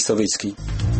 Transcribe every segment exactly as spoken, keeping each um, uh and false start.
Савицький.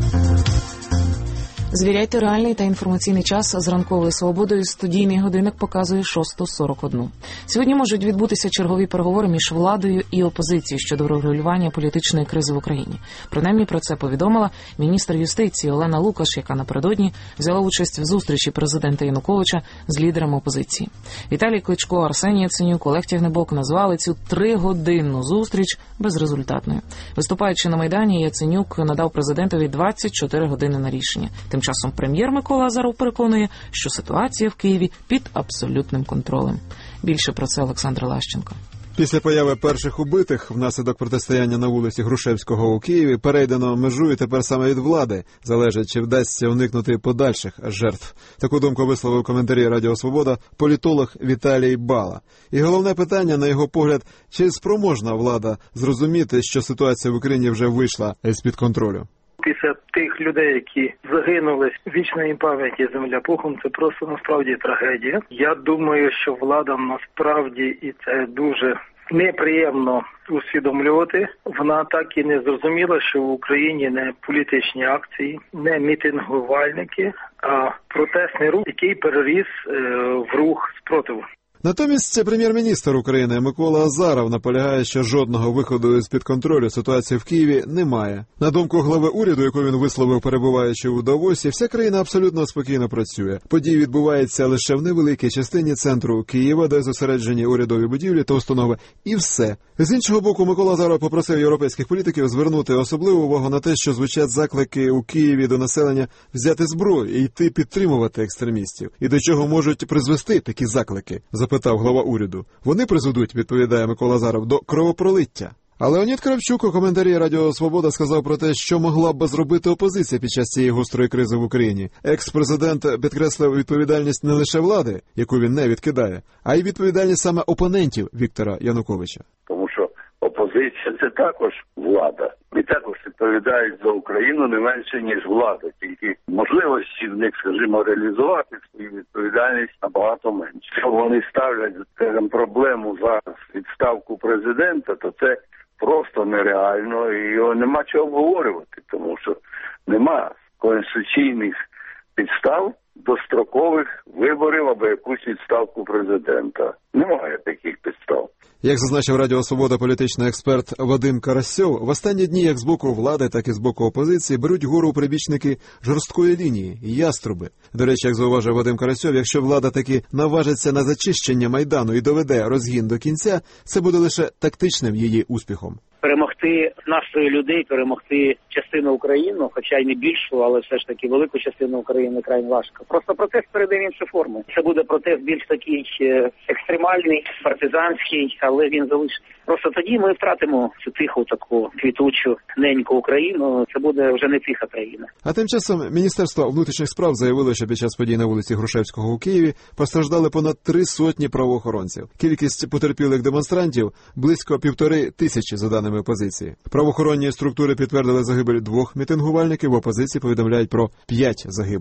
Звіряйте реальний та інформаційний час з ранковою свободою. Студійний годинник показує шоста сорок один. Сьогодні можуть відбутися чергові переговори між владою і опозицією щодо врегулювання політичної кризи в Україні. Принаймні про це повідомила міністр юстиції Олена Лукаш, яка напередодні взяла участь в зустрічі президента Януковича з лідерами опозиції. Віталій Кличко, Арсеній Яценюк, Олег Тягнибок назвали цю тригодинну зустріч безрезультатною. Виступаючи на Майдані, Яценюк надав президентові двадцять чотири години на рішення. Тим часом прем'єр Микола Азаров переконує, що ситуація в Києві під абсолютним контролем. Більше про це Олександр Лащенко. Після появи перших убитих внаслідок протистояння на вулиці Грушевського у Києві перейдено межу і тепер саме від влади залежить, чи вдасться уникнути подальших жертв. Таку думку висловив у коментарі Радіо Свобода політолог Віталій Бала. І головне питання, на його погляд, чи спроможна влада зрозуміти, що ситуація в Україні вже вийшла з-під контролю. Після тих людей, які загинули, вічної пам'яті земля пухом, це просто насправді трагедія. Я думаю, що влада насправді, і це дуже неприємно усвідомлювати, вона так і не зрозуміла, що в Україні не політичні акції, не мітингувальники, а протестний рух, який переріс е, в рух спротиву. Натомість прем'єр-міністр України Микола Азаров наполягає, що жодного виходу з-під контролю ситуації в Києві немає. На думку глави уряду, яку він висловив, перебуваючи у Давосі, вся країна абсолютно спокійно працює. Події відбуваються лише в невеликій частині центру Києва, де зосереджені урядові будівлі та установи. І все. З іншого боку, Микола Азаров попросив європейських політиків звернути особливу увагу на те, що звучать заклики у Києві до населення взяти зброю і йти підтримувати екстремістів. І до чого можуть призвести такі заклики? Запитав глава уряду. Вони призведуть, відповідає Микола Азаров, до кровопролиття. А Леонід Кравчук у коментарі Радіо Свобода сказав про те, що могла б зробити опозиція під час цієї гострої кризи в Україні. Екс-президент підкреслив відповідальність не лише влади, яку він не відкидає, а й відповідальність саме опонентів Віктора Януковича. Тому що опозиція – це також влада. І також відповідають за Україну не менше, ніж влада. Тільки можливості в них, скажімо, реалізувати свою відповідальність набагато менше. Якщо вони ставлять, скажімо, проблему зараз відставку президента, то це просто нереально і його нема чого обговорювати, тому що нема конституційних підстав дострокових виборів або якусь відставку президента. Немає таких підстав. Як зазначив Радіо Свобода політичний експерт Вадим Карасьов, в останні дні як з боку влади, так і з боку опозиції беруть гору прибічники жорсткої лінії – яструби. До речі, як зауважив Вадим Карасьов, якщо влада таки наважиться на зачищення Майдану і доведе розгін до кінця, це буде лише тактичним її успіхом. Перемогти настрої людей, перемогти частину України, хоча й не більшу, але все ж таки велику частину України край важко. Просто протест перейде в інші форми. Це буде протест більш такий екстремальний, партизанський, але він залишиться. Просто тоді ми втратимо цю тиху, таку квітучу, неньку Україну. Це буде вже не тиха країна. А тим часом Міністерство внутрішніх справ заявило, що під час подій на вулиці Грушевського у Києві постраждали понад три сотні правоохоронців. Кількість потерпілих демонстрантів – близько півтори тисячі, за даними опозиції. Правоохоронні структури підтвердили загибель двох мітингувальників, в опозиції повідомляють про п'ять загиблих.